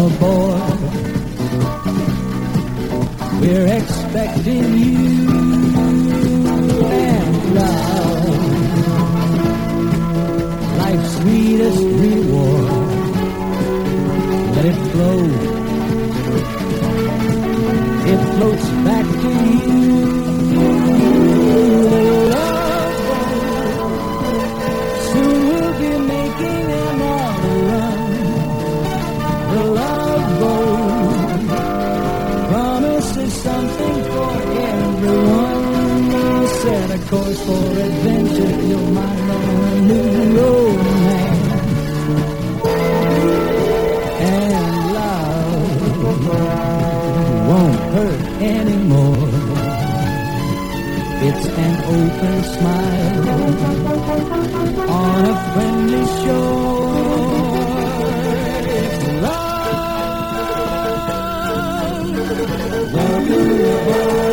aboard. We're expecting you and love, life's sweetest reward. Let it flow. It floats back to you. The love boat. Soon we'll be making another run. The love boat promises something for everyone. Set a course for adventure. You'll mind on a new romance. And love won't hurt anymore. It's an open smile on a friendly shore. It's love. Welcome aboard.